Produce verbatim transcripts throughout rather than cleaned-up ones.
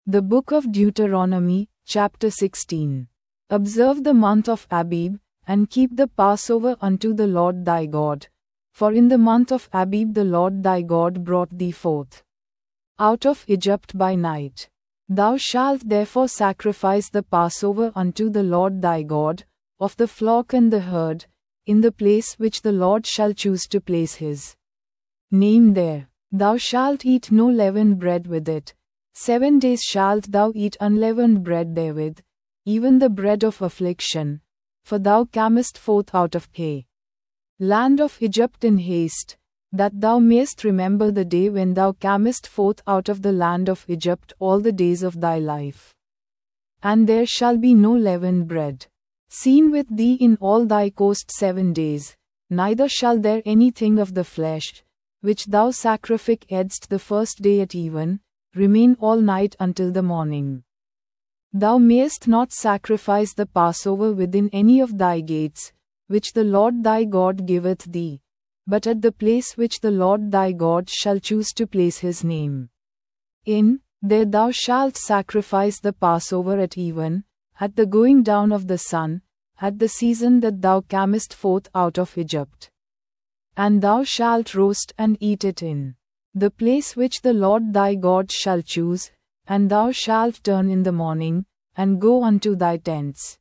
The Book of Deuteronomy, chapter sixteen. Observe the month of Abib, and keep the Passover unto the Lord thy God. For in the month of Abib the Lord thy God brought thee forth out of Egypt by night. Thou shalt therefore sacrifice the Passover unto the Lord thy God, of the flock and the herd, in the place which the Lord shall choose to place his name there. Thou shalt eat no leavened bread with it. Seven days shalt thou eat unleavened bread therewith, even the bread of affliction, for thou camest forth out of the land of Egypt in haste, that thou mayest remember the day when thou camest forth out of the land of Egypt all the days of thy life. And there shall be no leavened bread seen with thee in all thy coast seven days, neither shall there anything of the flesh, which thou sacrificedst the first day at even, remain all night until the morning. Thou mayest not sacrifice the Passover within any of thy gates, which the Lord thy God giveth thee, but at the place which the Lord thy God shall choose to place his name in, there thou shalt sacrifice the Passover at even, at the going down of the sun, at the season that thou camest forth out of Egypt. And thou shalt roast and eat it in the place which the Lord thy God shall choose, and thou shalt turn in the morning, and go unto thy tents.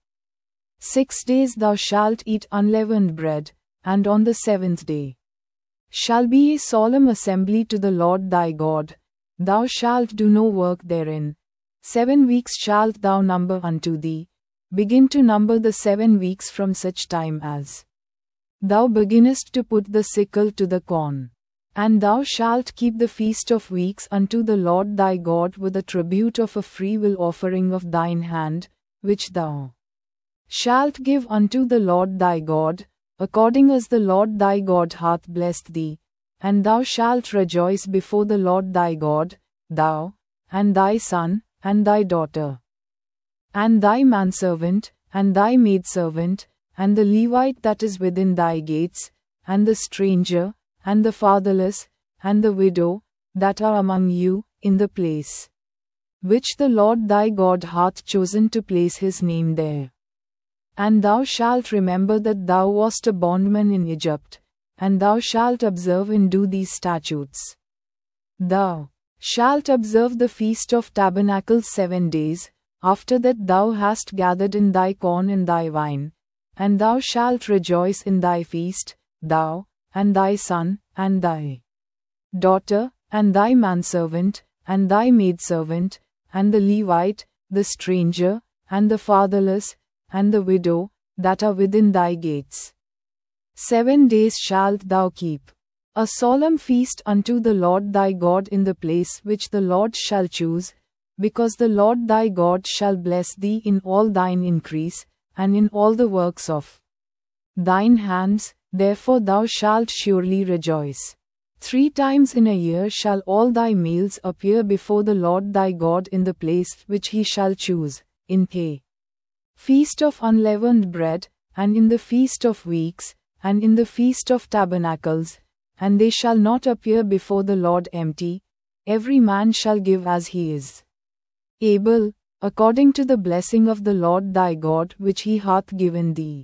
Six days thou shalt eat unleavened bread, and on the seventh day shall be a solemn assembly to the Lord thy God. Thou shalt do no work therein. Seven weeks shalt thou number unto thee. Begin to number the seven weeks from such time as thou beginnest to put the sickle to the corn. And thou shalt keep the feast of weeks unto the Lord thy God with a tribute of a freewill offering of thine hand, which thou shalt give unto the Lord thy God, according as the Lord thy God hath blessed thee. And thou shalt rejoice before the Lord thy God, thou, and thy son, and thy daughter, and thy manservant, and thy maidservant, and the Levite that is within thy gates, and the stranger, and the fatherless, and the widow, that are among you, in the place which the Lord thy God hath chosen to place his name there. And thou shalt remember that thou wast a bondman in Egypt, and thou shalt observe and do these statutes. Thou shalt observe the feast of tabernacles seven days, after that thou hast gathered in thy corn and thy wine, and thou shalt rejoice in thy feast, thou, and thy son, and thy daughter, and thy manservant, and thy maidservant, and the Levite, the stranger, and the fatherless, and the widow, that are within thy gates. Seven days shalt thou keep a solemn feast unto the Lord thy God in the place which the Lord shall choose, because the Lord thy God shall bless thee in all thine increase, and in all the works of thine hands, therefore thou shalt surely rejoice. Three times in a year shall all thy males appear before the Lord thy God in the place which he shall choose, in the feast of unleavened bread, and in the feast of weeks, and in the feast of tabernacles, and they shall not appear before the Lord empty. Every man shall give as he is able, according to the blessing of the Lord thy God which he hath given thee.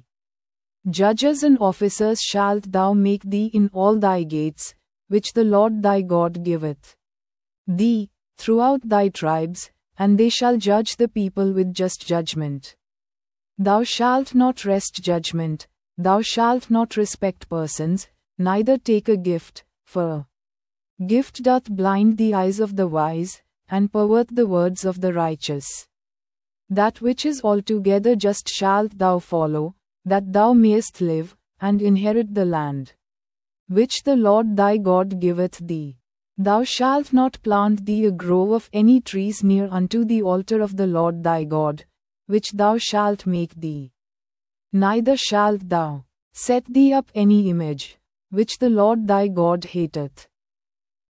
Judges and officers shalt thou make thee in all thy gates, which the Lord thy God giveth thee, throughout thy tribes, and they shall judge the people with just judgment. Thou shalt not wrest judgment, thou shalt not respect persons, neither take a gift, for a gift doth blind the eyes of the wise, and pervert the words of the righteous. That which is altogether just shalt thou follow, that thou mayest live, and inherit the land which the Lord thy God giveth thee. Thou shalt not plant thee a grove of any trees near unto the altar of the Lord thy God, which thou shalt make thee. Neither shalt thou set thee up any image, which the Lord thy God hateth.